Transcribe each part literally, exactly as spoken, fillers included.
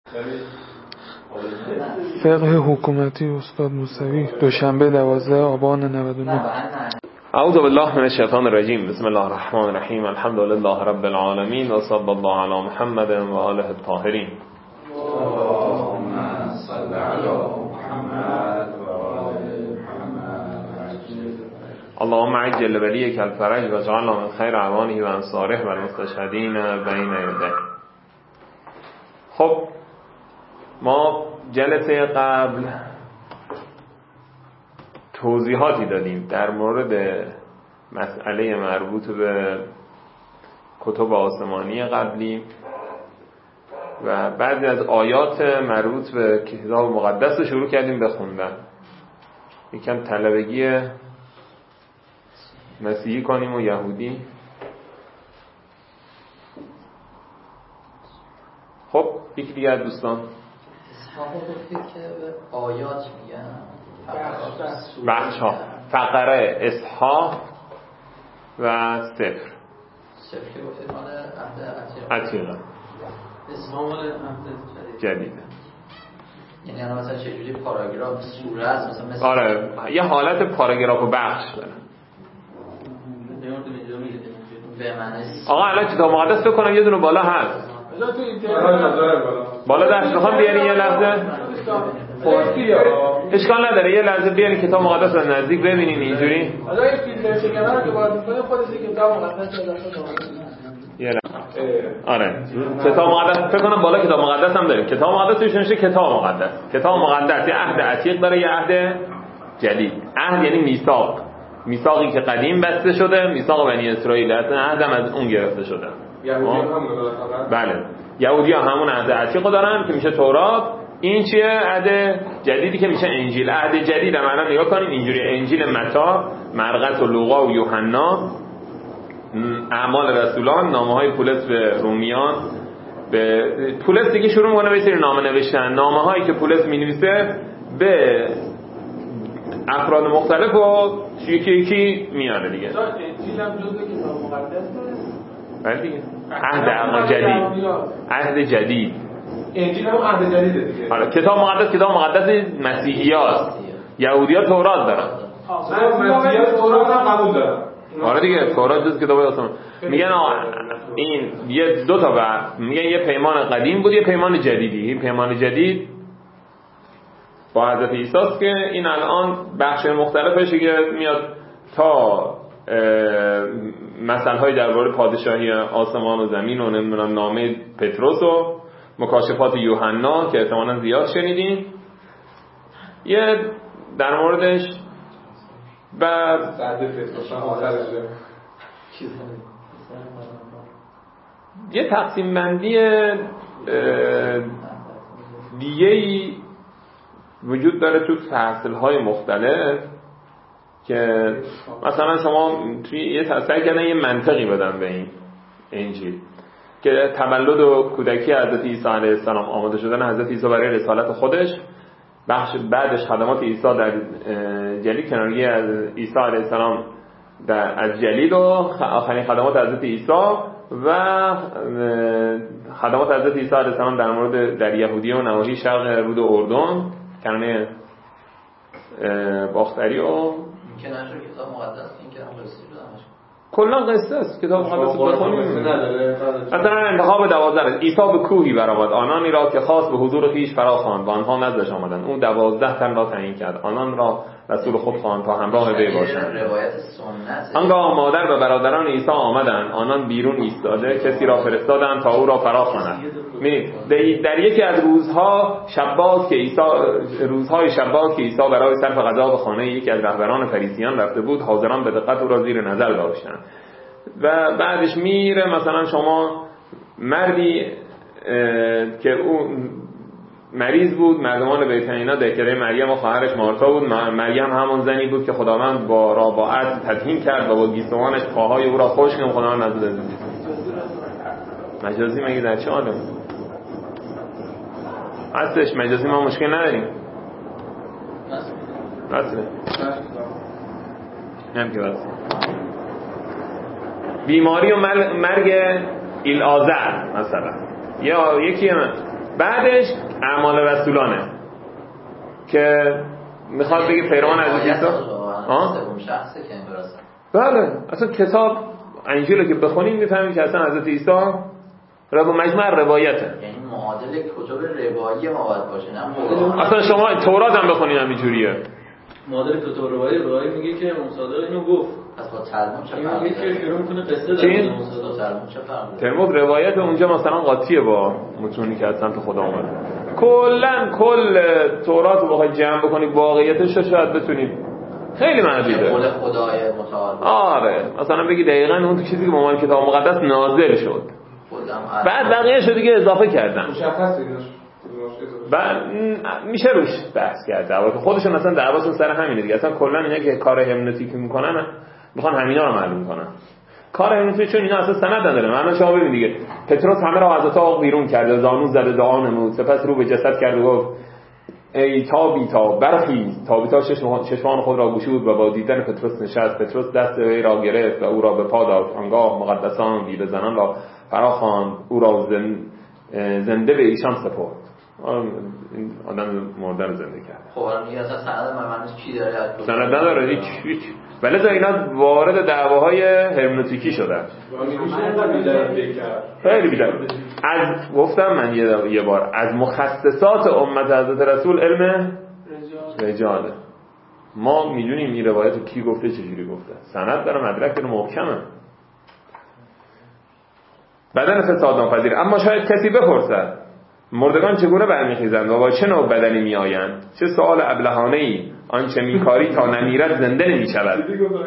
فقه حکومتی استاد موسوی، دوشنبه دوازده آبان نود و نه. اعوذ بالله من الشیطان الرجیم. بسم الله الرحمن الرحیم. الحمد لله رب العالمین و صلی الله علی محمد و آله الطاهرین. اللهم صل علی محمد و آل محمد. اللهم عجل ولیک الفرج و اجعلنا من خیر اعوانه و انصاره و المستشهدین بین یدیه. خب ما جلسه قبل توضیحاتی دادیم در مورد مسئله مربوط به کتب آسمانی قبلی و بعضی از آیات مربوط به کتاب مقدس رو شروع کردیم بخوندن. یکم طلبگی مسیحی کنیم و یهودی. خب یکی دیگه از دوستان اصحاب گفتید که به آیات میگن بخش ها فقره اصحاح و صفر صفر که گفتید مال عهد عتیقه اصحاح مال عهد جدیده. یعنی الان مثلا چجوری پاراگراف سوره است مثلا مثل آره یه حالت پاراگراف و بخش داره. به معنی آقا الان کتاب مقدس فکر کنم یه دونه بالا هست. بالا دست بخوام بیاری یه لحظه اشکال نداره یه لحظه بیاری کتاب مقدس رو نزدیک ببینین اینجوری. حالا این فیلتر شکنه که باید می‌کنه خودش کتاب مقدس رو یه لحظه آره کتاب مقدس فکر کنم بالا کتاب مقدس هم داره. کتاب مقدس توش نوشته کتاب مقدس. کتاب مقدس یه عهد عتیق داره یه عهد جدید. عهد یعنی میثاق، میثاقی که قدیم بسته شده، میثاق بنی اسرائیل، اصلا عهدم از اون گرفته شده. یهودیان هم دارن. بله یهودی‌ها همون عهد عتیق دارن که میشه تورات. این چیه؟ عهد جدیدی که میشه انجیل. عهد جدید هم الان نگاه کنید اینجوری: انجیل متی، مرقس و لوقا و یوحنا، اعمال رسولان، نامه‌های پولس به رومیان. به پولس دیگه شروع می‌کنه به سری نامه نوشتن. نامه‌هایی که پولس می‌نویسه به افراد مختلف و یکی یکی میاره دیگه. انجیل هم جزء کتاب مقدسه. بله دیگه. عهد جدید. عهد جدید. انجیل هم عهد جدیده دیگه. آره کتاب مقدس کتاب مقدس مسیحیاست. یهودی‌ها تورات دارن. مسیحی‌ها تورات هم قبول دارن. آره دیگه تورات جز کتاب آسمان. میگن این یه دو تا بعد میگن یه پیمان قدیم بود یه پیمان جدیدی. این پیمان جدید با حضرت عیسی است که این الان بخش مختلفش که میاد تا مسائل های درباره پادشاهی آسمان و زمین و نمیدونم نامه پتروس و مکاشفات یوحنا که احتمالاً زیاد شنیدین. یه در موردش بعد بعد پتروس آخرش یه تقسیم بندی دیگه‌ای وجود داره تو فصل‌های مختلف که مثلا شما توی یه تصحیح کردن یه منطقی بدن به این انجیل که تولد و کودکی حضرت عیسی علیه السلام، آماده شدن حضرت عیسی برای رسالت خودش، بخش بعدش خدمات عیسی در جلیل، کنارگی از عیسی علیه السلام در از جلیل و آخرین خدمات حضرت عیسی و خدمات حضرت عیسی علیه السلام در مورد در یهودیه و نواحی شرق رود اردن، کنانه باختری و که نشر کتاب مقدس این که هم قصه شده همش کلا قصه است. کتاب مقدس بخونید مثلا انتخاب دوازده عیسی به کوهی برآمد، آنانی را که خواست به حضور خویش فراخواند و آنها نزدش آمدند. او دوازده تن را تعیین کرد، آنان را رسول خود خواند تا همراه وی باشند. روایت سنت آنگاه مادر و برادران عیسی آمدند، آنان بیرون ایستاده کسی را فرستادند تا او را فراخواند. ببینید در یکی از روزها شباز که عیسی روزهای شباز که عیسی برای صرف غذا به خانه یکی از رهبران فریسیان رفته بود، حاضران به دقت او را زیر نظر داشتند. و بعدش میره مثلا شما مردی که او مریض بود، مردمان بیت عنینا دکره مریم و خواهرش مارتا بود. مریم همون زنی بود که خداوند با رابعت تدهین کرد و با گیسوانش پاهای او را خشک کرد. خداوند نزد از مجازی مگه در چه آدم هستش؟ مجازی ما مشکل نداریم. بسه هم که بسه بیماری و مرگ ایلآزر مثلا یا یکی من بعدش اعمال رسولانه که میخواد بگه پیروان حضرت عیسی. ها سوم شخصه که این درسته. بله اصلا کتاب انجیل رو که بخونیم میفهمیم که اصلا حضرت عیسی رو مجمع روایته، یعنی معادل کتب روایی ما باید باشه نه اصلا شما تورات هم بخونید همینجوریه. معادل کتب روایی روایی میگه که موسی اینو گفت، پس با تلمود چه فرقی میگه که شروع میکنه قصه داره. موسی با تلمود چه فرقی داره؟ تلمود روایت اونجا مثلا قاطیه با متونی که از سمت خدا اومده. کلا کل تورات رو بخواید جمع بکنید واقعیتش رو شاید بتونید خیلی محدوده. قول خدای متعال. آره مثلا بگی دقیقاً اون چیزی که به عنوان کتاب مقدس نازل شد، بعد بقیه‌شو دیگه اضافه کردن. مشخصه اینش. بعد میشه روش بحث کرد. دعوا که خودشون اصلا دعواشون سر همینه دیگه. اصلا کلا اینا که کار هرمنوتیک میکنن میخوان همینا رو معلوم کنن. کار هرمنوتیک چون اینا اصلا سند نداره. معنا شما ببین دیگه پتروس همه رو از اتاق بیرون کرد، زانو زد دعا نمود، سپس رو به جسد کرد و گفت ای تابیتا برخیز. تابیتا چشمان خود را گشود و با دیدن پتروس نشست. پتروس دست وی را گرفت و او را به پا داد. آنگاه مقدسان دیده زنان را فرا خواند، او را زنده به ایشان سپرد. این آدم مرده رو زنده کرد. خب الان میگه اصلا سند معنیش چی داره؟ سند نداره هیچ هیچ. ولی تا اینا وارد دعواهای هرمنوتیکی شدن. خیلی بیدار. از گفتم من یه یه بار از مخصصات امت حضرت رسول علم رجاله. ما میدونیم این روایت رو کی گفته چجوری گفته. سند داره، مدرک داره، محکمه. بدن فساد ناپذیر. اما شاید کسی بپرسد مردگان چگونه برمیخیزند و با چه نوع بدنی میآیند؟ چه سوال ابلهانه‌ای! آنچه میکاری تا نمیرد زنده نمیشود.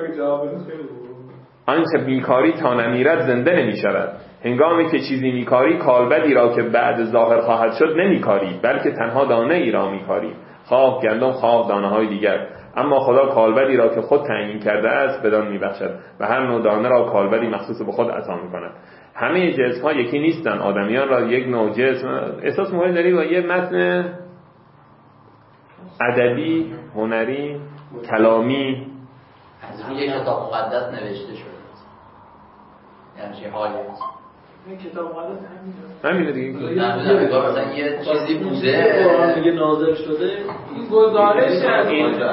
آنچه میکاری تا نمیرد زنده نمیشود. هنگامی که چیزی میکاری کالبدی را که بعد ظاهر خواهد شد نمیکاری، بلکه تنها دانه ای را میکاری، خواه گندم خواه دانه های دیگر. اما خدا کالبدی را که خود تعیین کرده است بدان میبخشد و هر نوع دانه را کالبدی مخصوص به خود عطا میکند. همه جنس ها یکی نیستن. آدمیان را یک نوع جسم احساس مهم داری و یه متن ادبی، هنری، کلامی از روی کتاب مقدس نوشته شده. یعنی چه حالی هست؟ این کتاب مقدس همینه. همینه دیگه. نمیدونم انگار مثلا یه چیزی بوده قرآن میگه نازل شده. این گزارش از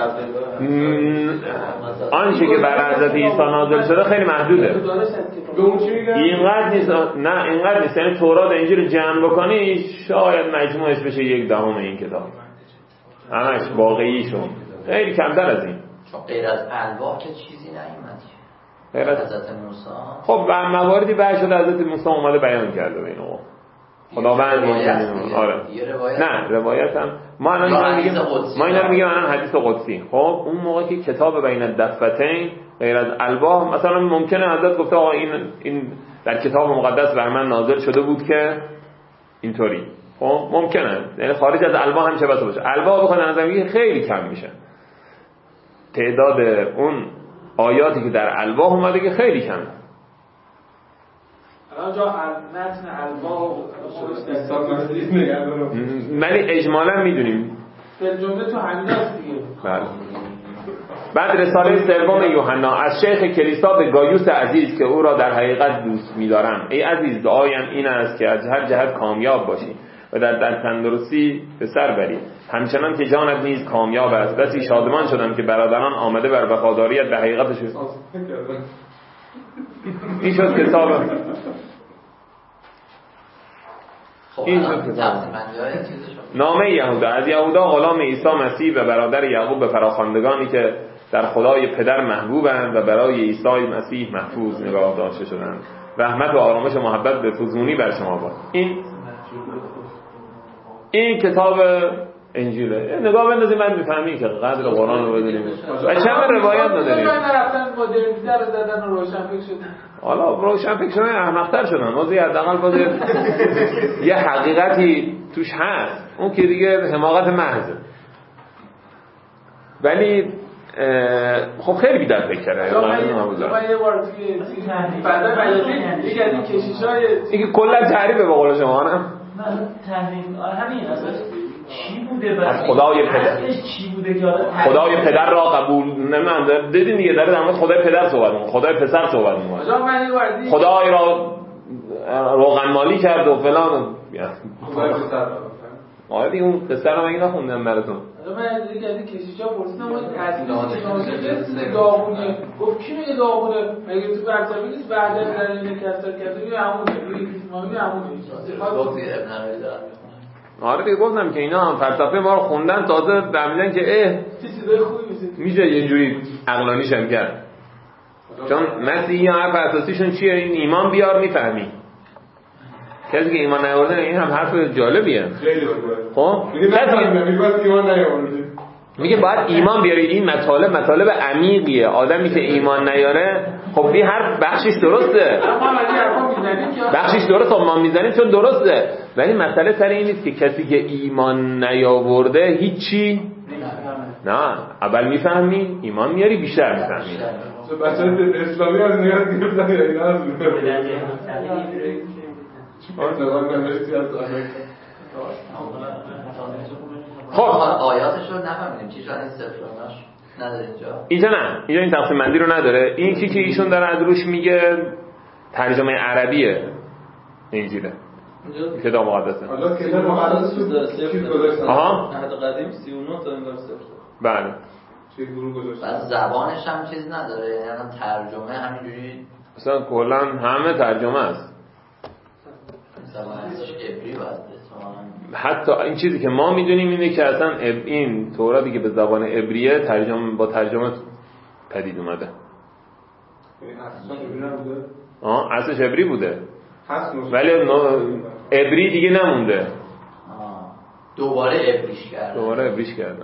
آنچه که بر حضرت عیسی نازل شده خیلی محدوده. اینقدر نیست. نه اینقدر نیست. یعنی تورات انجیل رو جمع بکنی شاید مجموعش بشه یک دهم این کتاب. همش واقعی شد. خیلی کمتر از این. غیر از الواح که چیزی نیومد. غیر از حضرت موسی. خب و مواردی بعد شده حضرت موسی اومده بیان کرده به اینو. خداوند میگه آره. نه روایت هم ما الان میگیم ما اینا رو میگیم الان حدیث قدسی. خب اون موقع که کتاب بین الدفتین غیر از الواح مثلا ممکنه حضرت گفته آقا این این در کتاب مقدس بر من نازل شده بود که اینطوری. خب ممکنه یعنی خارج از الواح هم چه بسا باشه. الواح بخواد نظر میگه خیلی کم میشه. تعداد اون آیاتی که در الواح اومده که خیلی کمه. جا متن الواح ولی اجمالا میدونیم در جمله تو همین هست دیگه. بله. بعد رساله سوم یوحنا از شیخ کلیسا به گایوس عزیز که او را در حقیقت دوست می‌دارم. ای عزیز دعایم این است که از هر جهت کامیاب باشی و در در تندرستی به سر بری، همچنان که جانت نیز کامیاب است. بسی شادمان شدم که برادران آمده بر وفاداریت به حقیقتش. این شد کتاب این شد کتاب نامه یهودا. از یهودا غلام عیسی مسیح و برادر یعقوب به فراخواندگانی که در خدای پدر محبوبند و برای عیسی مسیح محفوظ نگاه داشته شدند، رحمت و آرامش و محبت به فزونی بر شما باد. این این کتاب انجیله. نگاه بندازیم بعد میفهمیم که قدر قرآن رو بدونیم. و چند روایت نداریم. من رفتن مدرنیته رو زدن و روشنفکر شدن. حالا روشنفکر شدن احمق‌تر شدن. واسه حداقل واسه یه حقیقتی توش هست. اون که دیگه حماقت محض. ولی خب خیلی بیدار فکر کرده. من یه بار توی فضای مجازی یکی از این کشیشای این کلا تعریفه به قول شما نه؟ من تحریم همین اصلا چی بوده از خدای پدر چی بوده که خدای پدر را قبول نمی‌کنه. دیدین دیگه داره در مورد خدای پدر صحبت می‌کنه، خدای پسر صحبت می‌کنه. خدای را روغن مالی کرد و فلان. خدای پسر آره دیگه اون قصه رو من نخوندم براتون. من دیگه از کشیشا پرسیدم اون اصلی شناسه داغونه. گفت کی میگه داغونه؟ مگه تو فلسفه نیست بعد از این کسر کردن همونه. ما میگیم همونه. گفتی ابن عربی دارن میخونن. آره دیگه گفتم که اینا هم فلسفه ما رو خوندن تازه فهمیدن که اه چیزای خوبی میشه یه جوری عقلانیش هم کرد. چون مسیحی ها حرف اساسیشون چیه؟ این ایمان بیار میفهمی. کسی که ایمان نیاورده این هم حرف جالبیه. خیلی خوبه. خب کسی میگه ایمان نیاورده. میگه باید ایمان بیاری. این مطالب مطالب عمیقیه. آدمی که ایمان نیاره خب این حرف بخشش درسته. بخشش درسته ما میزنیم چون درسته. ولی مسئله سر این نیست که کسی که ایمان نیاورده هیچی نه اول میفهمی ایمان میاری بیشتر میفهمی. بچه‌ها اسلامی از نگاه گرفتن یا اینا از خب آیاتش رو نفهمیدیم چی شد این سفراناش نداره اینجا اینجا نه اینجا این تقسیم بندی رو نداره. این چی که ایشون داره از روش میگه ترجمه عربیه انجیله کتاب مقدسه. حالا کتاب مقدس داره چیز گذاشتن. آها عهد قدیم سی و نه تا انگار صفر. بله چه گروه گذاشتن. بعد زبانش هم چیز نداره یعنی ترجمه همینجوری اصلا کلا همه ترجمه است. زبان ازش عبری باید حتی این چیزی که ما میدونیم اینه که اصلا این توراتی که به زبان عبریه ترجمه با ترجمه پدید اومده. اصلا عبری نبوده؟ آه اصلش عبری بوده ولی عبری دیگه نمونده. دوباره عبریش کردن. دوباره عبریش کردن.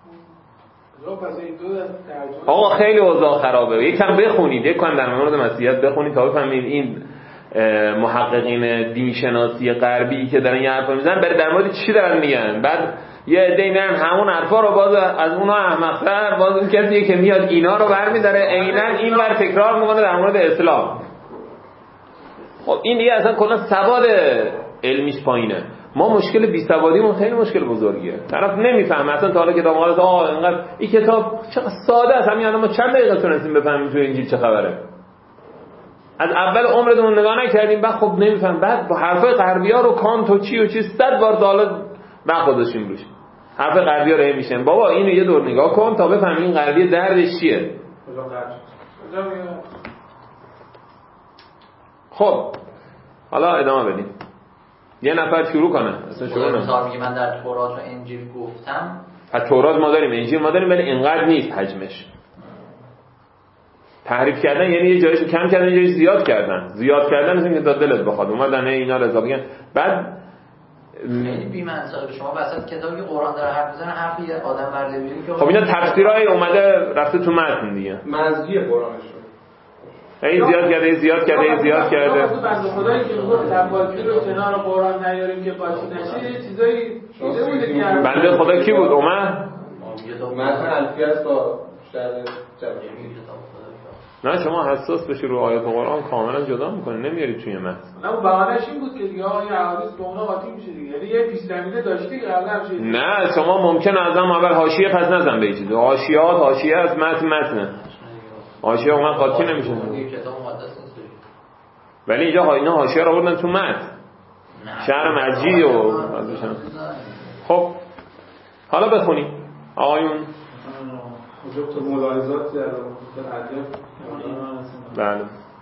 آقا خیلی اوضاع خرابه. یکم بخونید، یکم در مورد مسیحیت بخونید تا بفهمید این محققین دینشناسی غربی که دارن یه حرفا میزنن برای در مورد چی دارن میگن. بعد یه عده‌ای میرن همون حرفا رو باز از اونها احمق‌تر باز اون کسی که میاد اینا رو برمی‌داره عیناً این ور تکرار میکنه در مورد اسلام. خب این دیگه اصلا کلا سواد علمیش پایینه. ما مشکل بیسوادیمون خیلی مشکل بزرگیه. طرف نمیفهمه اصلا تا حالا کتاب مقدس آه اینقدر این کتاب چقدر ساده است. همین الان ما چند دقیقه تونستیم بفهمیم تو انجیل چه خبره. از اول عمرمون نگاه نکردیم بعد خب نمیفهم. بعد با حرفای غربی‌ها رو کانت و چی و چی صد بار تا حالا وقت گذاشتیم روش. حرف غربی‌ها رو میشن بابا اینو یه دور نگاه کن تا بفهمی این غربی دردش چیه. خب حالا ادامه بدیم. یه نفر شروع کنه. اصلا شروع کنه. مثلا میگه من در تورات و انجیل گفتم. از تورات ما داریم، انجیل ما داریم ولی اینقدر نیست حجمش. تحریف کردن یعنی یه جایشو کم کردن یه جایش زیاد کردن. زیاد کردن مثل اینکه تا دلت بخواد اومدن اینا رو اضافه کردن. بعد خیلی بی‌منطقه. شما وسط کتابی قرآن داره حرف میزنه حرف یه آدم بردبیری که خب اینا تفسیرای اومده رفته تو متن دیگه. مزجی قرآنش این زیاد کرده زیاد کرده زیاد کرده. بنده خدایی که میگفت تفاصیل رو کنار قرآن نیاریم که پاچی نشه چیزایی چیزی بوده که بنده خدا کی بود عمر؟ متن الفی است با شرح جبری. نه شما حساس بشی رو آیات قرآن کاملا جدا میکنه نمیاری توی متن. نه اون بهانه‌اش این بود که دیگه آقا این احادیث به اونا قاطی میشه دیگه. یعنی یه پیش‌زمینه داشتی که قبلا هم شد. نه شما ممکنه از هم اول حاشیه پس نزن به چیز. حاشیه‌ات حاشیه از متن متن. حاشیه اون قاطی نمیشه. ولی اینجا اینا حاشیه رو آوردن تو متن. شهر مجید و خب حالا بخونیم آقایون. تو ملاحظات در ادب بله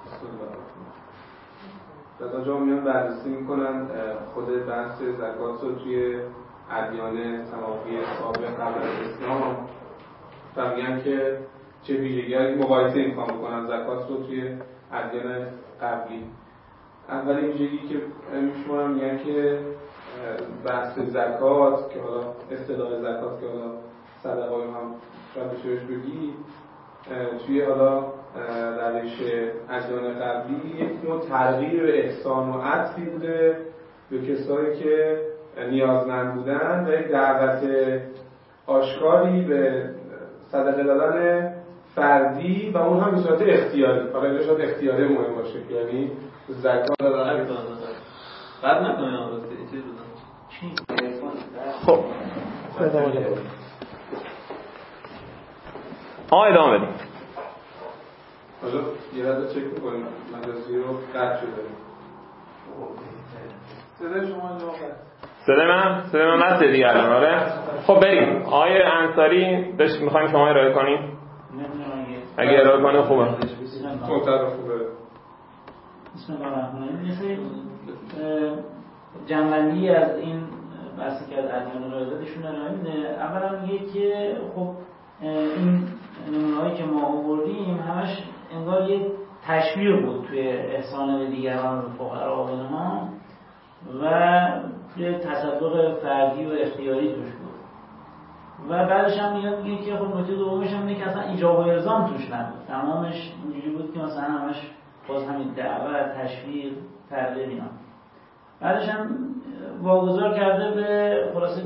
در اونجا میان بررسی میکنن خود بحث زکات رو توی ادیان سماوی سابق قبل از اسلام و میگن که چه ویژگی‌هایی مقایسه میخوام بکنن زکات رو توی ادیان قبلی. اولین ویژگی که میشمارن میگن که بحث زکات که حالا اصطلاح زکات که حالا صدقه هم شاید بشه بهش بگی توی حالا روش ادیان قبلی یک نوع ترغیب به احسان و عطفی بوده به کسایی که نیازمند بودن و یک دعوت آشکاری به صدقه دادن فردی و اون هم به صورت اختیاری. حالا اینجا شاید اختیاری مهم باشه یعنی زکات دادن قد نکنه آن راستی چیز بودن. خب ادامه بدیم. آه ادامه بدیم. حالا یه لحظه چک می‌کنیم مجازی رو قطع شده. صدای شما جواب صدای من صدای من بس دیگه الان. آره خب بریم. آقای انصاری داشت میخوایم شما ارائه کنیم. اگه ارائه کنیم خوبه. معتبر خوبه. بسم الله الرحمن الرحیم. جنبندی از این بحثی که از ادیان رایدادشون ارائه میده. اولا میگه که خب این نمونه‌هایی که ما آوردیم همش انگار یه تشویق بود توی احسان به دیگران و فقرا و اینها و یه تصدق فردی و اختیاری توش بود. و بعدش هم میگه که خب نکته دومش هم اینه که اصلا ایجاب و الزام توش نبود. تمامش اینجوری بود که مثلا همش باز همین دعوت، تشویق، ترغیب اینا. بعدش هم واگذار کرده به خلاصه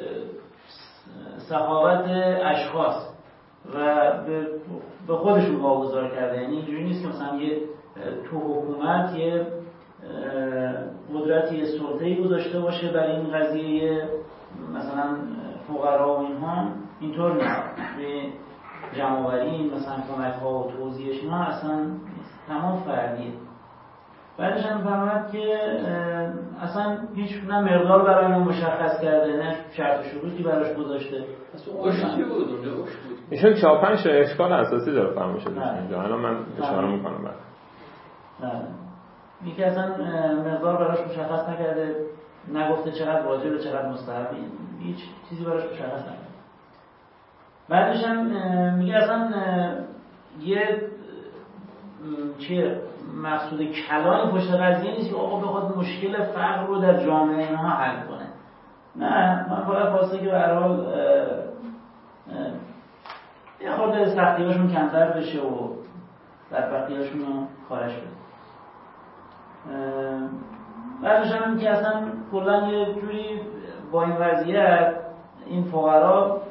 سخاوت اشخاص و به خودشون واگذار کرده. یعنی اینجوری نیست که مثلا یه تو حکومت یه قدرتی سلطه‌ای گذاشته باشه برای این قضیه مثلا فقرا و اینها. اینطور نیست. به جمع‌آوری مثلا کمک‌ها و توزیعش اینا اصلا تمام فردیه. بعدش هم فهمد که اصلا هیچ نه مقدار برای اون مشخص کرده نه شرط و شروطی براش گذاشته. اصلا چی بود اونجا؟ بود ایشون چهار پنج اشکال اساسی داره فهمه شده اینجا. الان من اشاره میکنم بعد. نه میگه اصلا مقدار براش مشخص نکرده، نگفته چقدر واجبه چقدر مستحبه، هیچ چیزی براش مشخص نکرده. بعدش هم میگه اصلا یه چیه مقصود کلانی پشت قضیه نیست که آقا بخواد مشکل فقر رو در جامعه اینها حل کنه. نه، من فقط خواسته که به هر حال یه خورده سختی‌هاشون کمتر بشه و بدبختی‌هاشون رو خارج بده. بعدش هم که اصلا کلا یه جوری با این وضعیت این فقرا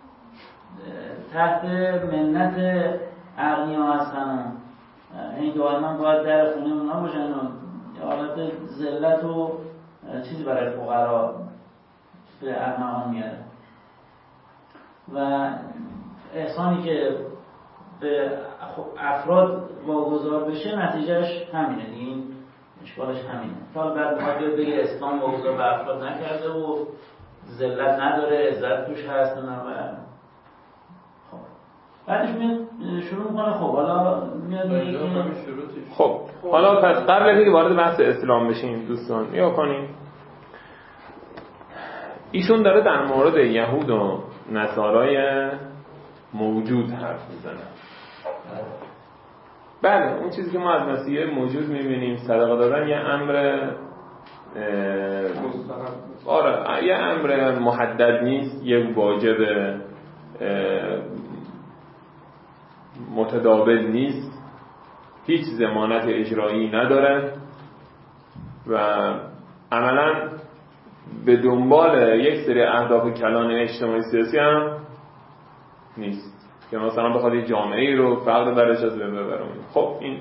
تحت منت اغنیا هستن. این دائما باید در خونه اونا باشن و حالت ذلت و چیزی برای فقرا به ارمغان میاره و احسانی که به افراد واگذار بشه نتیجهش همینه دیگه. این اشکالش همینه. تا بعد میخواد بگه اسلام واگذار به افراد نکرده و ذلت نداره، عزت توش هست و بعدش میاد شروع میکنه. خب حالا میاد میگه خب حالا پس قبل از اینکه وارد بحث اسلام بشیم دوستان نگاه کنیم. ایشون داره در مورد یهود و نصارای موجود حرف میزنه. بله اون چیزی که ما از مسیح موجود میبینیم صدقه دادن یه امر آره یه امر محدد نیست، یه واجب متداول نیست، هیچ ضمانت اجرایی نداره و عملاً به دنبال یک سری اهداف کلان اجتماعی سیاسی هم نیست که مثلا بخواد یه جامعه‌ای رو فقر درش از بین ببره. خب این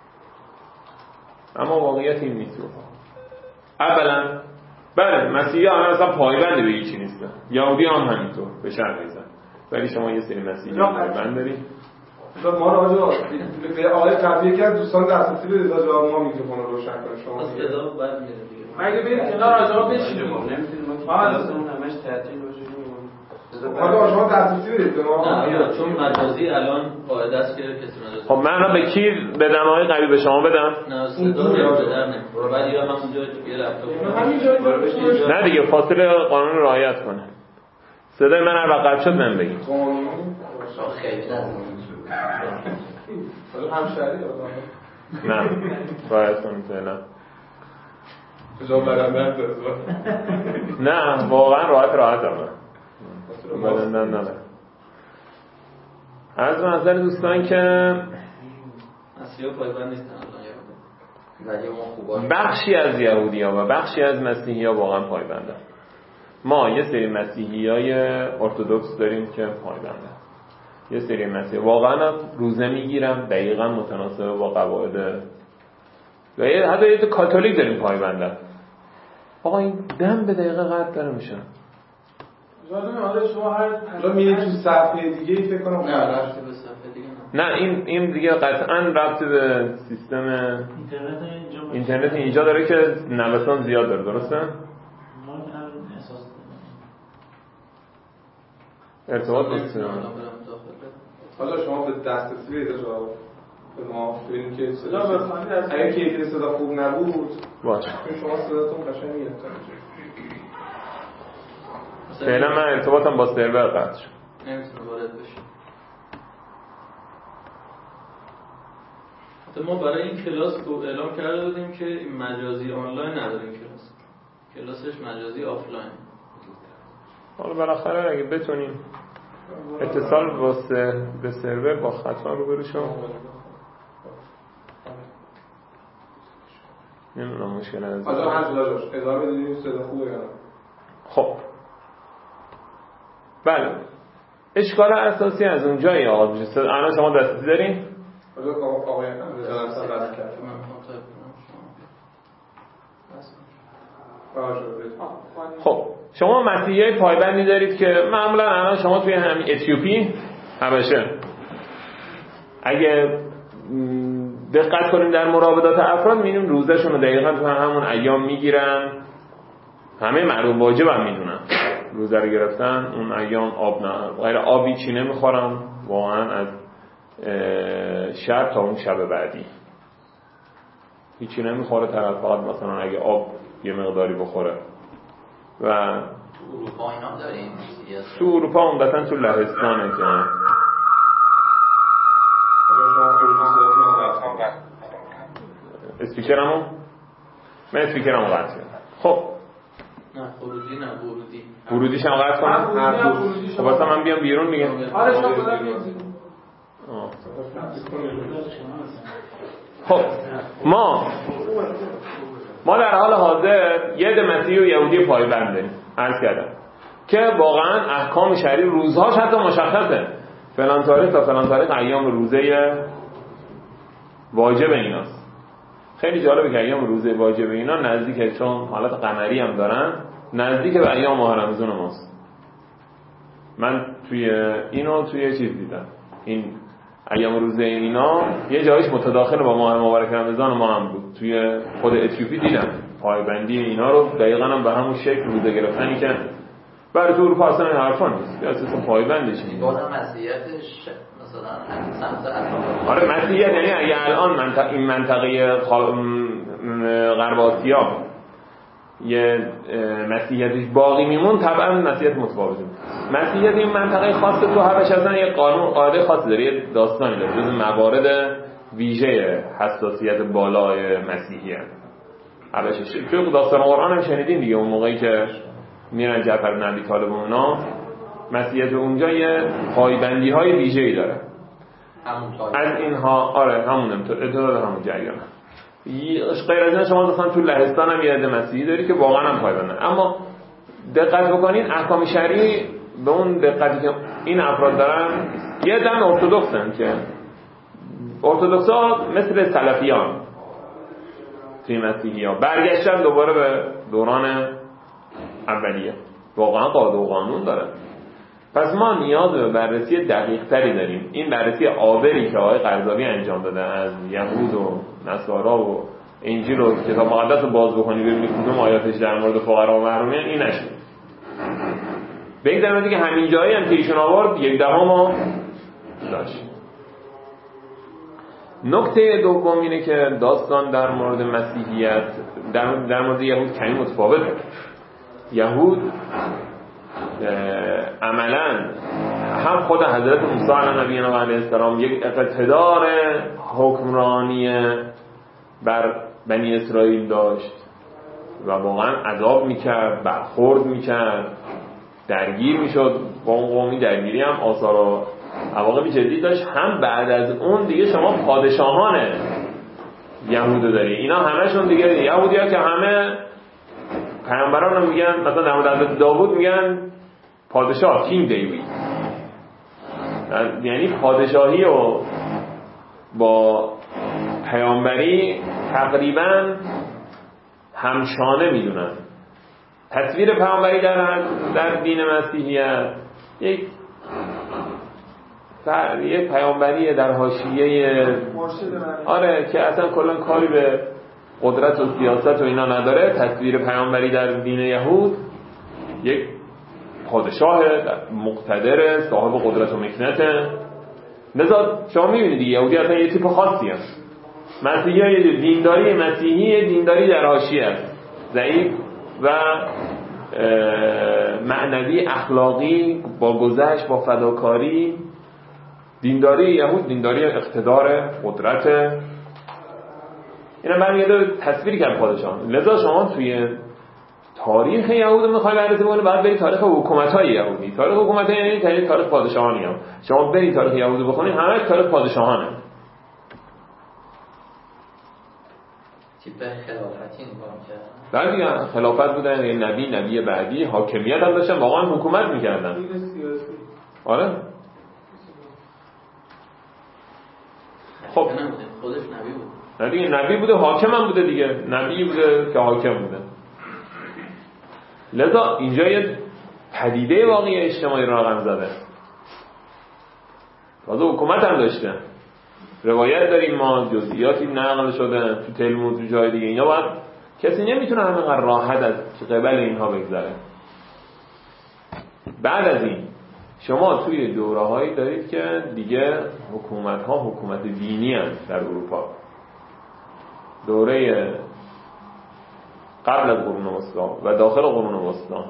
اما واقعیت این نیست. اولا بله مسیحی ها اصلا پایبند به هیچی نیستن، یهودی هم همینطور به شرط نیستن، ولی شما یه سری مسیحی پایبند دارید. ما راجع به آقای قبلی که دوستان دسترسی به رضا ما میکروفون رو روشن کنید. شما صدا بعد میاد دیگه. مگه برید کنار راجع بشینید. نمیتونیم ما کلاسمون همش تعطیل باشه. حالا شما دسترسی بدید به ما. نه چون مجازی الان قاعده است که کسی نداره. خب من الان به کی بدم آقای قبیل به شما بدم؟ نه صدا نمیاد نمیاد. بعد یا همونجا یه لپتاپ. همینجا نه دیگه فاصله قانون رو رعایت کنه. صدای من هر وقت قطع شد من بگید. قانون خیلی لازم حالا همشهری نه رعایت کنید فعلا. کجا برندن داره؟ نه واقعا راحت راحت هم بدندن نداره. از منظر دوستان که مسیحا پایبند نیستن الان بخشی از یهودی ها و بخشی از مسیحی ها واقعا پایبندن. ما یه سری مسیحی های ارتودکس داریم که پایبندن، یه سری مسیحی واقعا روزه میگیرن دقیقا متناسب با قواعد و حتی یه کاتولیک داریم پایبندن. آقا این دم به دقیقه قطع داره میشن. جالبه حالا شما هر حالا میرید تو صفحه دیگه ای فکر کنم نه رفتی به صفحه دیگه نه. نه این این دیگه قطعا ربط به سیستم اینترنت اینجا اینترنت اینجا داره که نوسان زیاد داره. درسته؟ ما ارتباط باشه. حالا شما به دسترسی پیدا جواب به ما ببینید که صدا بخونید اگه کیفیت صدا خوب نبود باشه شما صداتون قشنگ میاد. فعلا من ارتباطم با سرور قطع شد. نمیتونه وارد بشه. حتی ما برای این کلاس اعلام کرده بودیم که این مجازی آنلاین نداریم کلاس. کلاسش مجازی آفلاین. حالا بالاخره اگه بتونیم اتصال با به سرور با خطا روبرو شو نمیدونم مشکل از حالا هر جدا جاش ادامه بدیم صدا خوبه یا نه. خب بله اشکال اساسی از اونجایی آغاز میشه. الان شما دسترسی دارین؟ حالا آقای رضا نصر بحث کرد. خب شما مسیحیای پایبندی دارید که معمولا الان شما توی همین اتیوپی حبشه اگه دقت کنیم در مرابطات افراد می‌بینیم روزشون رو دقیقاً تو همون ایام میگیرن. همه معروف واجب هم میدونن روزه رو گرفتن اون ایام آب نه غیر آبی چی نمیخورن واقعا از شب تا اون شب بعدی هیچی نمیخوره طرف فقط مثلا اگه آب یه مقداری بخوره. و اروپا اینا دارین؟ تو اروپا عمدتاً تو لهستانه که اسپیکرمو من اسپیکرمو قطع کردم. خب نه خروجی نه ورودی ورودیش هم قطع کنم. خب واسه من بیام بیرون دیگه. آره شما خدا بیاد. خب ما ما در حال حاضر یه عده مسیحی و یهودی پایبند داریم عرض کردم که واقعا احکام شرعی روزهاش حتی مشخصه فلان تاریخ تا فلان تاریخ ایام روزه واجب ایناست. خیلی جالبه که ایام روزه واجب اینا نزدیک چون حالت قمری هم دارن نزدیک به ایام ماه رمضان ماست. من توی اینو توی چیز دیدم این ایام روزه اینا یه جایش متداخل با ماه مبارک رمضان ما هم بود. توی خود اتیوپی دیدم پایبندی اینا رو دقیقاً هم به همون شکل روزه گرفتنی که برای تو اروپا اصلا این حرفا نیست. یا اساسا پایبندش نیست. بازم مسیحیتش مثلا سمت اطراف. آره مسیحیت یعنی اگه الان منطقه این منطقه غرب آسیا یه مسیحیتش باقی میمون طبعا مسیحیت متفاوته. مسیحیت این منطقه خاص تو حبشه اصلا یه قانون قاعده خاصی داره یه داستانی داره جز موارد ویژه حساسیت بالای مسیحیت حبشه. چون داستان قرآن هم شنیدین دیگه اون موقعی که میرن جعفر بن ابی طالب اونا مسیحیت اونجا یه پایبندی های ویژه‌ای داره از اینها. آره همون امتداد همون جریان. غیر از این شما مثلا تو لهستان هم یه عده مسیحی داری که واقعا هم پایبندن. اما دقت بکنین احکام شرعی به اون دقتی که این افراد دارن یه دم ارتدوکسن که ارتدوکسا مثل سلفیان توی مسیحی ها برگشتن دوباره به دوران اولیه واقعا قاعده و قانون دارن. پس ما نیاز به بررسی دقیق تری داریم. این بررسی آبری که آقای قرضاوی انجام داده از یهود و نصارا و انجیل و کتاب مقدس رو باز بکنی ببینی کدوم آیاتش در مورد فقرا و محرومین این نشد. به این دلیل که همین جایی هم که ایشون آورد یک دهمو داشت. نکته دوم اینه که داستان در مورد مسیحیت در, در مورد یهود کمی متفاوته. یهود عملاً هم خود حضرت موسی علیه نبینا و علیه السلام یک اقتدار حکمرانی بر بنی اسرائیل داشت و واقعا عذاب میکرد برخورد میکرد درگیر میشد با اون قومی. درگیری هم آثار و عواقب جدی داشت. هم بعد از اون دیگه شما پادشاهان یهودو داری اینا همشون دیگه یهودی ها که همه پیامبران رو میگن مثلا در مورد حضرت داوود میگن پادشاه کینگ دیوید یعنی پادشاهی و با پیامبری تقریبا همشانه میدونن. تصویر پیامبری در در دین مسیحیت یک یک پیامبری در حاشیه آره که اصلا کلا کاری به قدرت و سیاست و اینا نداره. تصویر پیامبری در دین یهود یک پادشاه مقتدر صاحب قدرت و مکنته. لذا شما میبینید یهودی اصلا یه تیپ خاصی هست. مسیحی ها یه دینداری مسیحی دینداری در حاشیه است، ضعیف و معنوی اخلاقی، با گذشت، با فداکاری. دینداری یهود دینداری اقتدار قدرت. اینا من یه تصویری کردم خودشان. لذا شما توی تاریخ یهود میخوای بررسی بکنی، باید بری تاریخ حکومت‌های یهودی. تاریخ حکومت‌های یعنی تاریخ تاریخ پادشاهانی هم. شما بری تاریخ یهود بخونی همه تاریخ پادشاهانه. تیپ خلافتی نگاه می‌کردن. در دیگه خلافت بودن، یه نبی نبی بعدی، حاکمیت هم داشتن، واقعا حکومت می‌کردن. آره. خب خودش نبی بود. نه دیگه نبی بوده، حاکم هم بوده دیگه. نبی بوده که حاکم بوده. لذا اینجا یه پدیده واقعی اجتماعی رو رقم زده. تازه حکومت هم داشته. روایت داریم ما، جزئیاتی نقل شده تو تلمود تو جای دیگه. اینا باید کسی نمیتونه همینقدر راحت از قبل اینها بگذره. بعد از این شما توی دوره‌هایی دارید که دیگه حکومت‌ها حکومت دینی هست در اروپا. دوره قبل از قرون وسطا و داخل قرون وسطا.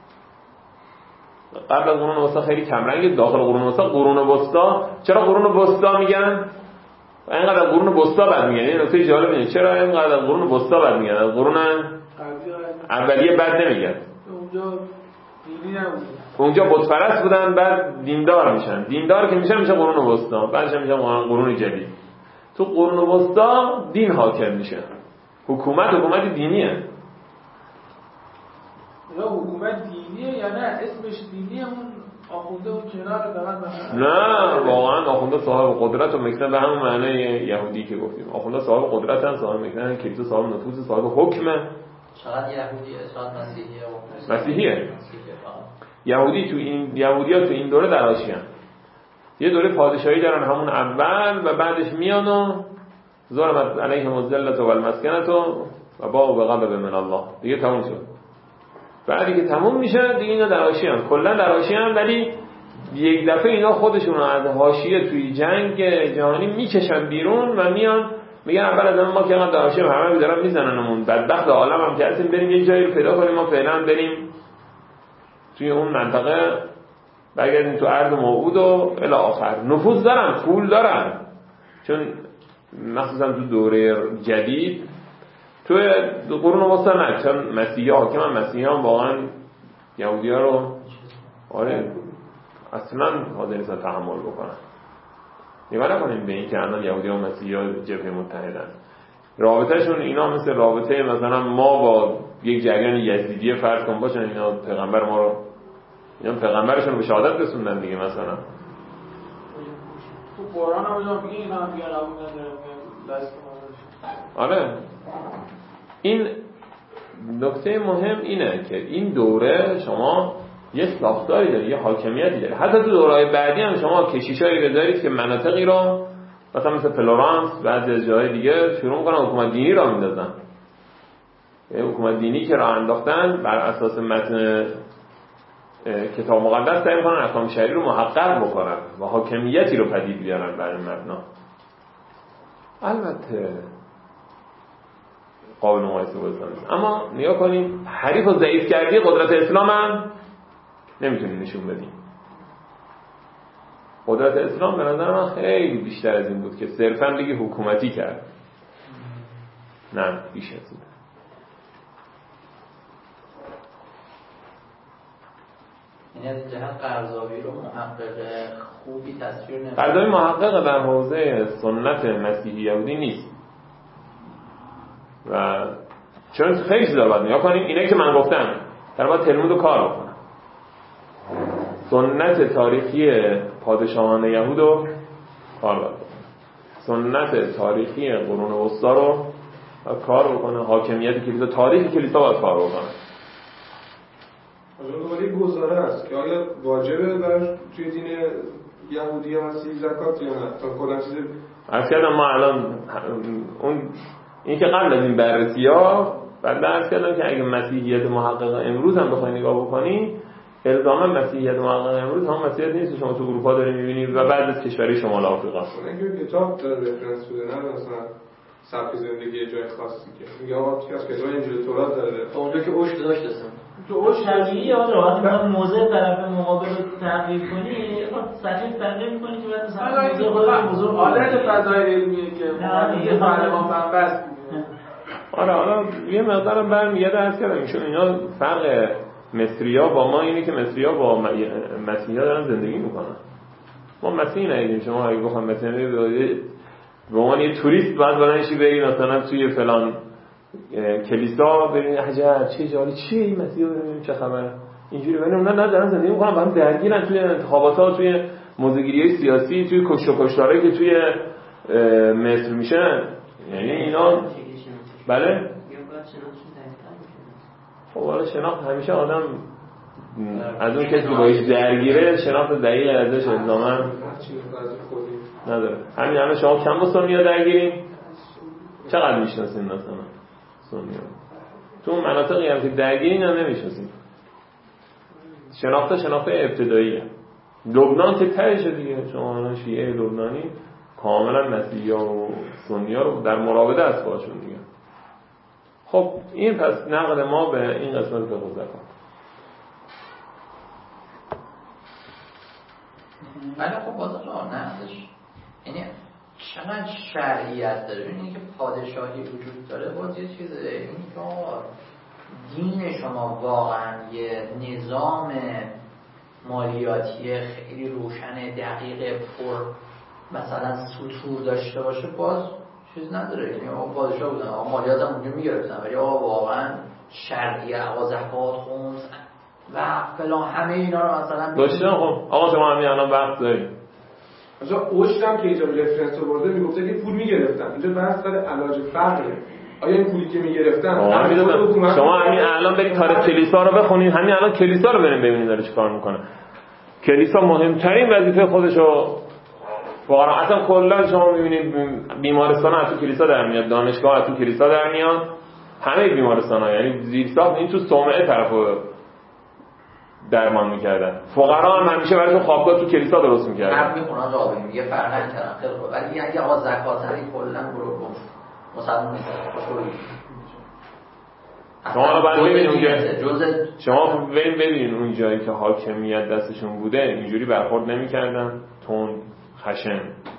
قبل از قرون وسطا خیلی کم رنگه، داخل قرون وسطا. قرون وسطا چرا قرون وسطا میگن؟ اینقدر از قرون وسطا بعد میگن. این نکته جالبه. چرا اینقدر از قرون وسطا بعد میگن؟ از قرون اولیه بعد نمیگن. اونجا دینی نبود. اونجا بت پرست بودن، بعد دیندار میشن. دیندار که میشن میشه قرون وسطا، بعدش میشن قرون جدید. تو قرون وسطا دین حاکم میشه. حکومت حکومت دینیه. یا حکومت دینیه یا نه اسمش دینیه، اون آخونده اون کنار فقط. نه واقعا آخونده صاحب قدرت و مکنه به همون معنی یهودی که گفتیم. آخونده صاحب قدرت هم، صاحب مکنه، کلیسا صاحب نفوذ، صاحب حکمه. چقدر یهودیه؟ چقدر مسیحیه؟ مسیحیه. یهودی تو این یهودی‌ها تو این دوره در حاشیه‌ان. یه دوره پادشاهی دارن همون اول و بعدش میان و ظلمت علیهم الذلة والمسکنة و باءوا بغضب من الله. دیگه تموم شد. بعدی که تموم میشه دیگه اینا در حاشیه‌ان، کلا در حاشیه‌ان، ولی یک دفعه اینا خودشون رو از حاشیه توی جنگ جهانی میکشن بیرون و میان میگن اول از ما که ما در حاشیه همه دارن میزننمون، بدبخت عالم هم که هستیم، بریم یه جایی رو پیدا کنیم، ما فعلا بریم توی اون منطقه برگردیم تو ارض موعود و الی آخر. نفوذ دارن، پول دارن، چون مخصوصا تو دوره جدید تو قرون وسطا نه، چون مسیحی حاکم هم مسیحی هم واقعا یهودی ها رو آره اصلا حاضر نیستن تحمل بکنن. نگاه نکنیم به این که الان یهودی ها و مسیحی ها جبهه متحدن. رابطهشون اینا مثل رابطه مثلا ما با یک جریان یزیدی فرض کن باشن، اینا پیغمبر ما رو، اینا پیغمبرشون به شهادت رسوندن دیگه. مثلا تو قرآن هم میگه اینا هم دیگه قبول ندارن دست ما. آره این نکته مهم اینه که این دوره شما یه ساختاری داری، یه حاکمیتی داری. حتی تو دوره‌های بعدی هم شما کشیشایی بذارید که مناطقی رو مثلا مثل فلورانس بعد از جای دیگه شروع میکنن حکومت دینی را میندازن. یه حکومت دینی که راه انداختن بر اساس متن کتاب مقدس سعی میکنن احکام شرعی رو محقق بکنن و حاکمیتی رو پدید بیارن بر این مبنا. البته قابل مقایسه با اسلام نیست، اما نگاه کنیم حریف و ضعیف کردی قدرت اسلام هم نمیتونیم نشون بدیم. قدرت اسلام به نظر من خیلی بیشتر از این بود که صرفاً بگی حکومتی کرد. نه بیش از این. یعنی از جهت قرضاوی رو محقق خوبی تصویر نمیده. قرضاوی محقق در حوزه سنت مسیحی یهودی نیست و چون خیلی چیزا باید نگاه کنیم. اینه که من گفتم در باید تلمود رو کار بکنم. سنت تاریخی پادشاهان یهود رو کار باید بکنم. سنت تاریخی قرون وسطا رو کار بکنه. حاکمیت کلیسا، تاریخ کلیسا باید کار بکنه. ولی گزاره است که آیا واجبه در توی دین یهودی ها مسیحی زکات یا نه؟ تا کلا چیز عرض کردم ما الان اون این که قبل از این بررسی ها بعد عرض کردم که اگه مسیحیت محقق امروز هم بخوای نگاه بکنی الزاما مسیحیت محقق امروز هم مسیحیت نیست شما تو اروپا دارید می‌بینید و بعد از کشورهای شمال آفریقا. اگه کتاب داره رفرنس بده نه مثلا سبک زندگی جای خاصی که میگه آقا از کتاب انجیل تورات داره اونجا که اوش داشت اصلا تو اوش طبیعیه آقا راحت می‌خواد موضع طرف مقابل رو تغییر کنی سطح تغییر می‌کنی که بعد مثلا موضع خودت بزرگ حالت فضای علمیه که یه معلومات بنبست. آره حالا یه مقدارم برمیگرده عرض کردم ایشون اینا فرق مصری‌ها با ما اینه که مصری‌ها با مسیحی‌ها دارن زندگی میکنن. ما مسیحی ندیدیم. شما اگه بخوام مثلا به عنوان یه توریست بعد بلنشی بری مثلا توی فلان کلیسا ببینید عجب چه جالی چیه این مسیحا ببینیم چه خبر اینجوری ولی اونا نه دارن زندگی میکنن با هم درگیرن توی انتخابات‌ها توی موضوعگیری‌های سیاسی توی کشت و کشتارهایی که توی مصر میشن یعنی اینا بله خب حالا شناخت همیشه آدم از اون کسی که باش درگیره شناخت دقیق ازش الزاما نداره. همین الان شما کم با سنی‌ها درگیرین چقدر میشناسین مثلا سنی‌ها تو اون مناطقی هم که درگیرین هم نمیشناسین شناخت شناخت ابتداییه. لبنان که تهشه دیگه شما شیعه لبنانی کاملا مسیحی‌ها و سنی‌ها رو در مراوده است باشون دیگه. خب این پس نقل ما به این قسمت فقه زکات. ولی خب بازم نه ازش یعنی چقدر شرعیت داره. اینی که پادشاهی وجود داره باز یه چیزه. این که دین شما واقعا یه نظام مالیاتی خیلی روشن دقیق پر مثلا سطور داشته باشه باز چیز نداره. یعنی آقا پادشاه بودن آقا مالیات هم اونجا میگرفتن ولی آقا واقعا شرعیه آقا زکات خمس و فلان همه اینا رو مثلا داشتن. خب آقا شما همین الان وقت دارید مثلا اوشتم که اینجا رفرنس آورده میگفته که پول میگرفتن اینجا بحث سر علاج فقره. آیا این پولی که میگرفتن شما همین الان برید تاریخ کلیسا رو بخونید همین الان کلیسا رو برید ببینید داره چیکار میکنه. کلیسا مهمترین وظیفه خودشو واقعا اصلا کلا شما میبینید بیمارستان از تو کلیسا در میاد دانشگاه از تو کلیسا در میاد همه بیمارستان‌ها یعنی زیرساخت این تو صومعه طرفو درمان میکردن. فقرا هم همیشه برای خوابگاه تو کلیسا درست میکردن. هم میخونن راوی میگه فرق نمی‌کنه خیلی خوب ولی اگه آقا زکات هم کلا برو گم مسلمان نیست خوشوری شما رو باید ببینید که شما بریم ببینید اون جایی که حاکمیت دستشون بوده اینجوری برخورد نمی‌کردن تون خشن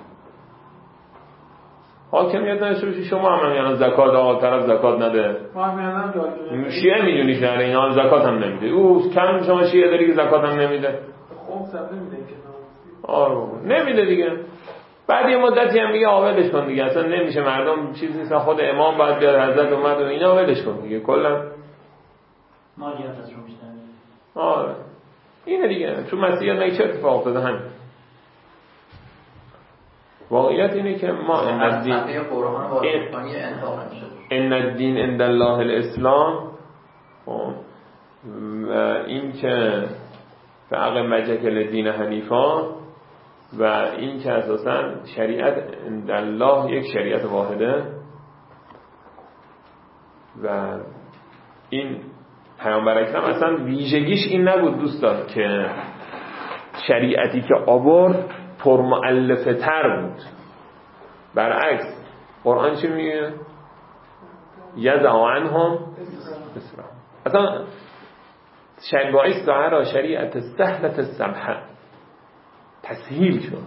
حاکمیت نداشته باشی شما هم یعنی زکات آقا طرف زکات نده شیعه میدونی که اینا هم زکات هم نمیده او کم شما شیعه داری که زکات هم نمیده خمس هم نمیده که آره نمیده دیگه بعد یه مدتی هم میگه آولش کن دیگه اصلا نمیشه مردم چیز نیست خود امام باید بیاد حضرت اومد و اینا آولش کن دیگه کلا مالیات از رو بیشتر آره اینه دیگه تو مسیحیت مگه چه اتفاق افتاده همین واقعیت اینه که ما ان الدین ان الدین عند الله الاسلام و این که فقط مجکل دین حنیفا و این که اساسا شریعت عند الله یک شریعت واحده و این پیامبر اکرم اصلا ویژگیش این نبود دوستان که شریعتی که آورد پرمؤلفه تر بود. برعکس قرآن چی میگه؟ یضع عنهم اسرهم. اصلا شریعت ظاهر شریعت سهلت السمحه تسهیل شد.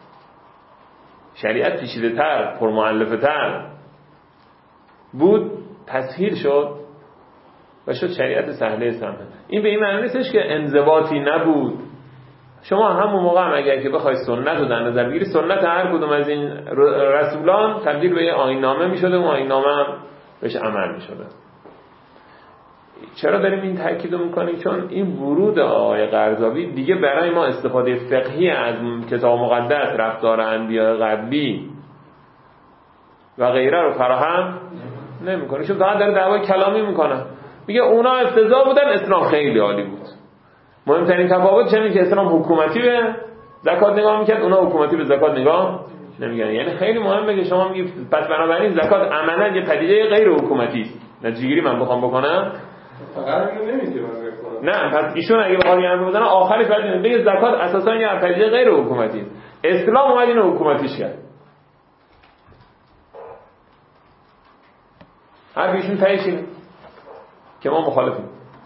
شریعت پیچیده تر پرمؤلفه تر بود تسهیل شد و شد شریعت سهله سمحه. این به این معنی نیستش که انضباطی نبود. شما همون موقع هم اگر که بخوای سنت رو در نظر بگیری سنت هر کدوم از این رسولان تبدیل به آیین نامه می شده و آیین نامه هم بهش عمل می شده. چرا داریم این تاکید رو میکنیم؟ چون این ورود آقای قرضاوی دیگه برای ما استفاده فقهی از کتاب مقدس رفتار انبیاء قبلی و غیره رو فراهم نمیکنه. چون فقط داره دعوای کلامی میکنه میگه اونا افتضاح بودن اسلام خیلی عالی بود. مهمترین تفاوت چنین که اسلام حکومتی به زکات نگاه میکرد اونا حکومتی به زکات نگاه نمیگن. یعنی خیلی مهمه که شما میگی پس بنابراین زکات عملاً یه پدیده غیر حکومتی است. نتیجه‌گیری من بخوام بکنم فقط اینو نمیگه من بکنم نه پس ایشون اگه بخواد یه امر بزنه آخرش باید بگه زکات اساسا یه پدیده غیر حکومتی است. اسلام اومد اینو حکومتیش کرد. حرف ایشون تهش اینه که ما مخالفیم.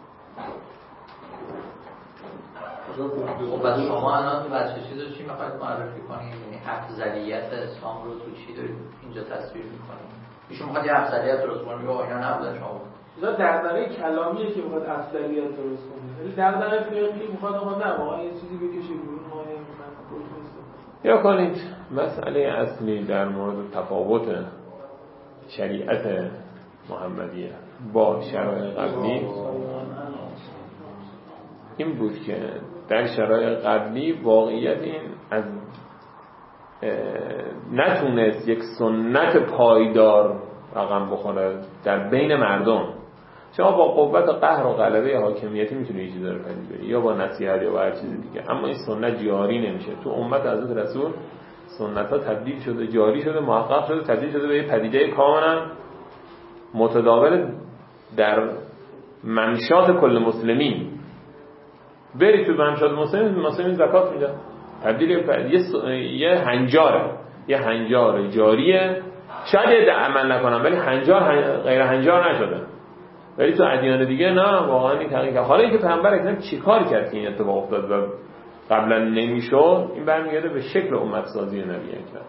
خب بعد شما الان بچه چیز چی میخواید معرفی کنید؟ یعنی افضلیت اسلام رو تو چی دارید اینجا تصویر میکنید؟ ایشون میخواد یه افضلیت درست کنه، میگه اینا نبودن شما بود. اینا دغدغه کلامیه که میخواد افضلیت درست کنه. ولی دغدغه فقهی میخواد آقا نه واقعا یه چیزی بکشه بیرون ما نمیخوایم. یا کنید مسئله اصلی در مورد تفاوت شریعت محمدیه با شرایع قبلی این بود که در شرایع قبلی واقعیت این از نتونست یک سنت پایدار رقم بخوره در بین مردم. شما با قوت قهر و غلبه حاکمیتی میتونی یه چیزی رو پدید بیاری یا با نصیحت یا با هر چیز دیگه، اما این سنت جاری نمیشه. تو امت حضرت رسول سنت ها تبدیل شده، جاری شده، محقق شده، تبدیل شده به یه پدیده کاملا متداول در منشات کل مسلمین. بری تو منشات مسلمین، مسلمین زکات میدن، تبدیل یه یه هنجاره، یه هنجار جاریه. شاید یه عمل نکنم ولی هنجار غیر هنجار نشده. ولی تو ادیان دیگه نه، واقعا این تغییر کرد. حالا اینکه پیامبر اکرم چیکار کرد که این اتفاق افتاد و قبلا نمیشد، این برمیگرده به شکل امت سازی نبی اکرم.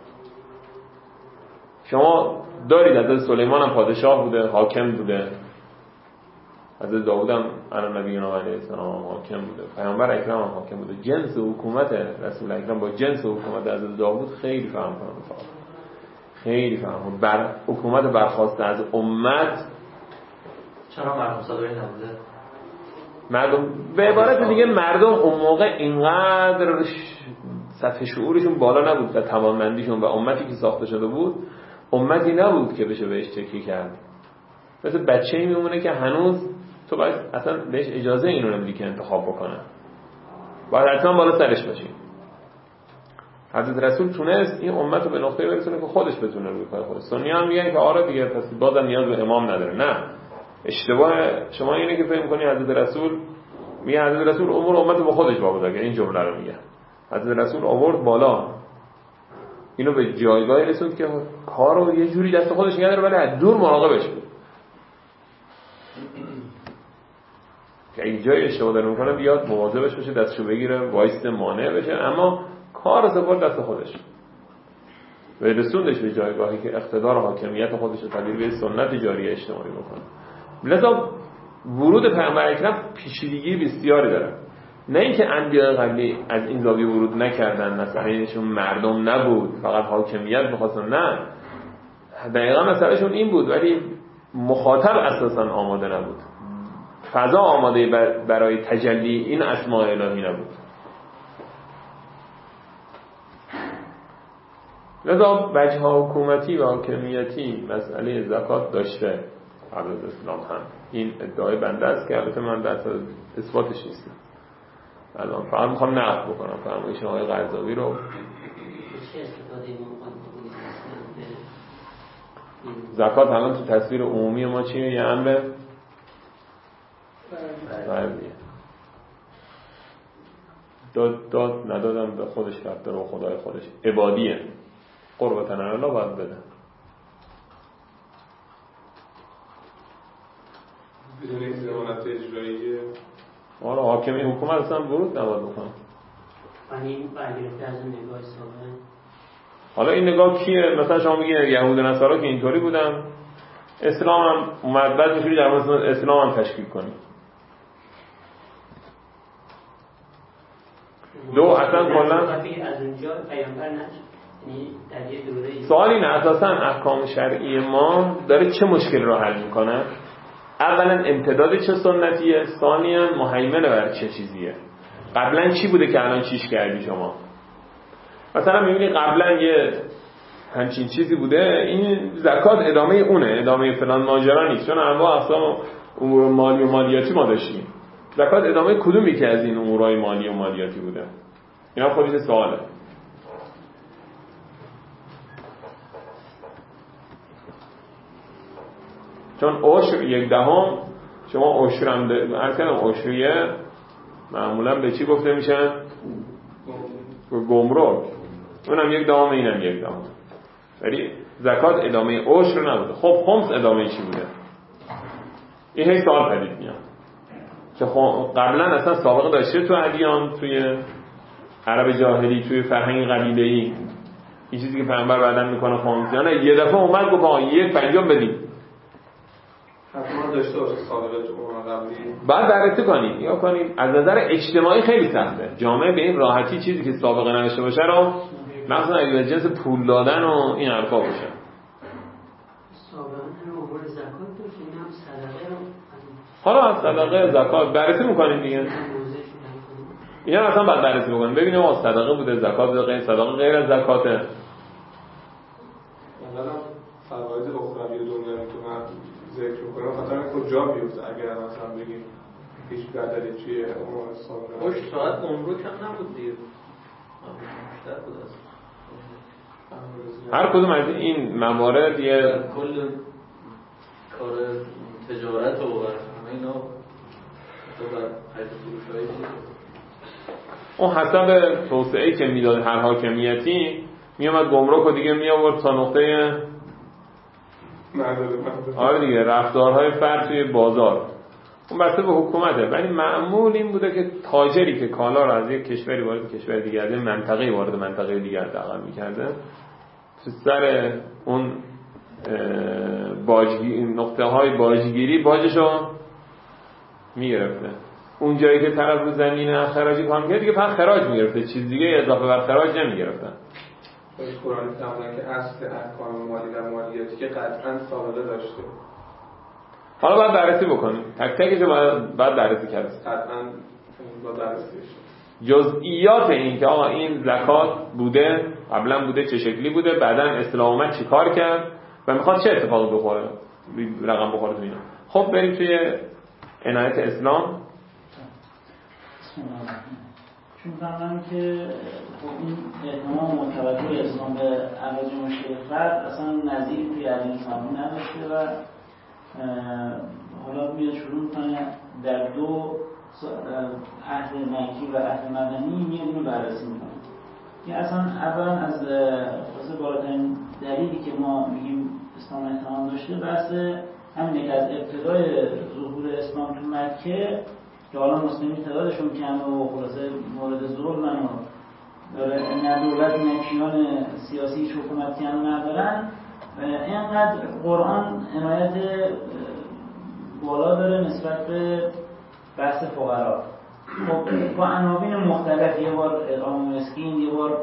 شما دارید حضرت سلیمان هم پادشاه بوده، حاکم بوده، حضرت داوود هم علی نبینا علیه السلام حاکم بوده، پیامبر اکرم هم حاکم بوده. جنس حکومت رسول اکرم با جنس حکومت حضرت داوود خیلی فرق کنه، خیلی فرق. بر حکومت برخواسته از امت چرا مردم صدایی نبوده؟ مردم به عبارت دیگه مردم اون موقع اینقدر سطح شعورشون بالا نبود و توانمندیشون و امتی که ساخته شده بود امتی نبود که بشه بهش تکیه کرد. مثل بچه‌ای میمونه که هنوز تو باید اصلا بهش اجازه اینو نمیدی که انتخاب بکنه، باید حتما بالا سرش باشی. حضرت رسول تونست این امت رو به نقطه برسونه که خودش بتونه روی کار خودش. سنی ها میگن که آره دیگه پس بازم نیاز به امام نداره. نه، اشتباه شما اینه که فکر می‌کنی حضرت رسول میگه حضرت رسول امور امت با خودش واگذار، این جمله رو میگه. حضرت رسول آورد بالا، اینو به جایگاهی رسوند که کارو یه جوری دست خودش نگه داره ولی از دور مراقبش بود که این جای اشتباه داره میکنه بیاد مواظبش بشه، دستشو بگیره، وایسته مانع بشه، اما کار سپرد دست خودش و رسوندش به جایگاهی که اقتدار حاکمیت خودش رو تبدیل به سنت جاری اجتماعی بکنه. لذا ورود پیامبر اکرم پیچیدگی بسیاری داره. نه اینکه انبیاء قبلی از این زاویه ورود نکردن، مثلا اینشون مردم نبود فقط حاکمیت می‌خواستن، نه، دقیقاً مسئلهشون این بود ولی مخاطب اساساً آماده نبود، فضا آماده برای تجلی این اسماء الهی نبود. لذا وجه حکومتی و حاکمیتی مسئله زکات داشته قبل از اسلام هم. این ادعای بنده است که البته من در اثباتش نیستم. الان فقط میخوام نقد بکنم فرمایش آقای قرضاوی رو. زکات الان تو تصویر عمومی ما چیه؟ یه امر فردیه. داد داد ندادم به خودش رفت داره و خدای خودش عبادیه، قربتن الله باید بده. بدون این ضمانت اجراییه آره حاکمی حکومت اصلا ورود نباید بکنه. این برگرفته از این نگاه سابقه. حالا این نگاه کیه؟ مثلا شما میگین یهود و نصارا که اینطوری بودن، اسلام هم اومد بعد میشوری در مورد اسلام هم تشکیل کنی. دو اصلا کلا از اونجا پیامبر نشد. یعنی در یه دوره سوال اینه اساسا احکام شرعی ما داره چه مشکل رو حل میکنه؟ اولا امتداد چه سنتیه، ثانیاً مهیمن بر چه چیزیه. قبلا چی بوده که الان چیش کردی شما؟ مثلا میبینی قبلا یه همچین چیزی بوده، این زکات ادامه اونه، ادامه فلان ماجرا نیست، چون انواع اقسام امور مالی و مالیاتی ما داشتیم. زکات ادامه کدومی که از این امورهای مالی و مالیاتی بوده؟ اینا خودش سواله. چون عشر یک دهم شما عشرم عرض کردم عشریه معمولا به چی گفته میشن؟ گمرک. اونم یک دام، اینم یک دام. ولی زکات ادامه عشر نبوده. خب خمس ادامه چی بوده؟ این هی سوال پدید میاد که قبلا اصلا سابقه داشته تو ادیان، توی عرب جاهلی، توی فرهنگ قبیله‌ای، این چیزی که پیامبر بعداً میکنه خمسیانه، یه دفعه اومد گفت آقا یک پنجم بدیم. حتما داشته باشه سابقه تو قبلی. بعد بررسی کنید یا کنید از نظر اجتماعی خیلی سخته. جامعه به این راحتی چیزی که سابقه نداشته باشه رو مثلا اگه جنس پول دادن و این حرفا باشه. سابقه رو امور زکات داشت، این هم صدقه رو حالا از صدقه زکات بررسی میکنیم دیگه. اینا اصلا بعد بررسی بکنیم ببینیم آقا صدقه بوده، زکات بوده، غیر صدقه غیر از زکاته. مثلا فواید اخروی دنیا رو تو من ذکر می‌کنم، خاطر کجا میفته اگر مثلا بگیم هیچ بدلی توی امور سابقه. خوش ساعت عمرو کم نبود دیگه. بیشتر بود از هر کدوم از این موارد یه کل کار تجارت و اینا تو بر خرید فروشایی اون حسب توسعه‌ای که میداد هر حاکمیتی میومد گمرک و دیگه می آورد تا نقطه آره دیگه رفتارهای فرد توی بازار. اون بسته به حکومته، ولی معمول این بوده که تاجری که کالا رو از یک کشوری وارد کشور دیگه، از یک منطقه‌ای وارد منطقه دیگر نقل می‌کرده، تو سر اون باجگی نقطه های باجگیری باجشو میگرفته. اون جایی که طرف رو زمین خراجی کار می‌کرد دیگه فقط خراج میگرفته، چیز دیگه اضافه بر خراج نمیگرفتن. این قرآن می‌فرماید که اصل احکام مالی و مالیاتی که قطعاً سابقه داشته. حالا باید بررسی بکنیم، تک تکش رو باید بررسی کرد. قطعاً باید بررسی بشه. جزئیات این که آقا این زکات بوده، قبلا بوده، چه شکلی بوده، بعداً اسلام اومد چی کار کرد و میخواد چه اتفاقی بخوره، رقم بخوره تو اینا. خب بریم توی عنایت اسلام. چون فهمم که خب این اهتمام و توجه اسلام به علاج مشکل فرد اصلا نظیر توی ادیان اسلامی نداشته و حالا میاد شروع میکنه در دو عهد مکی و عهد مدنی میاد اینو بررسی میکنه که اصلا اولا از واسه بالاترین دلیلی که ما میگیم اسلام اهتمام داشته بحث همینه که از ابتدای ظهور اسلام تو مکه که حالا مسلمین تعدادشون کمه و خلاصه مورد ظلمن و نه دولت مکیان سیاسی حکومتی هم ندارن، اینقدر قرآن عنایت بالا داره نسبت به بحث فقرا. خب با عناوین مختلف، یه بار اطعام مسکین، یه بار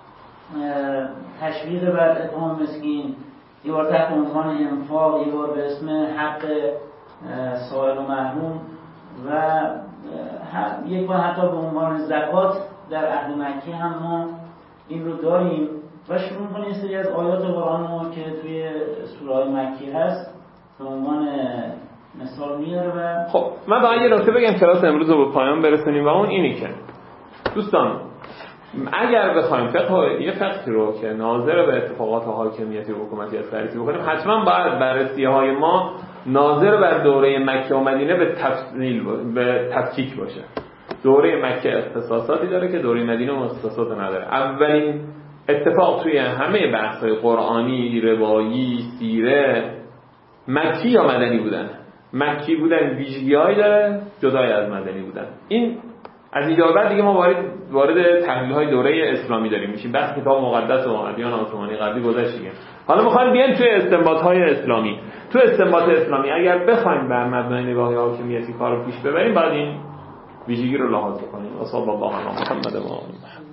تشویق بر اطعام مسکین، یه بار تحت عنوان انفاق، یه بار به اسم حق سائل و محروم و یک بار حتی به عنوان زکات در عهد مکی هم ما این رو داریم و شروع می‌کنیم یه سری از آیات قرآن که توی سوره‌های مکی هست به عنوان مثال میاره. و خب من باید یه نکته بگم کلاس امروز رو به پایان برسونیم و اون اینی که دوستان اگر بخوایم فقه یه فقهی رو که ناظر به اتفاقات حاکمیتی و حکومتی از بررسی بکنیم، حتما باید بررسی‌های ما ناظر بر دوره مکه و مدینه به تفصیل به تفکیک باشه. دوره مکه اختصاصاتی داره که دوره مدینه اختصاصات نداره. اولین اتفاق توی همه بحث‌های قرآنی، روایی، سیره مکی یا مدنی بودن. مکی بودن ویژگی‌هایی داره جدای از مدنی بودن. این از اینجا بعد دیگه ما وارد وارد تحلیل‌های دوره اسلامی داریم میشیم. بحث کتاب مقدس و ادیان آسمانی قبلی گذشت دیگه. حالا می‌خوایم بیایم توی استنباط‌های اسلامی. تو استنباط اسلامی اگر بخوایم بر مبنای نگاه حاکمیتی کارو پیش ببریم، بعد این ویژگی رو لحاظ کنیم. صلی الله علی محمد و آله.